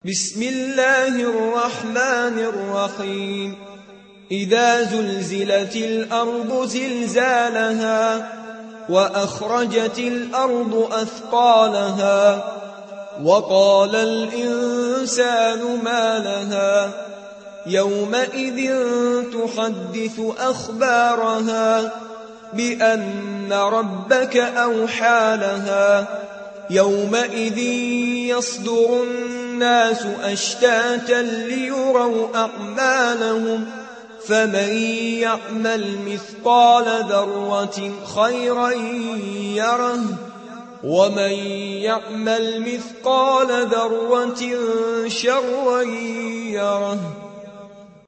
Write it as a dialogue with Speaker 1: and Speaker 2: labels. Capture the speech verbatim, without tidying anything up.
Speaker 1: بسم الله الرحمن الرحيم إذا زلزلت الأرض زلزالها وأخرجت الأرض أثقالها وقال الإنسان ما لها يومئذ تحدث أخبارها بأن ربك أوحى لها يومئذ يصدر الناس أشتاتا ليروا أعمالهم فمن يعمل مثقال ذرة خيرا يره ومن يعمل مثقال ذرة شرا يره.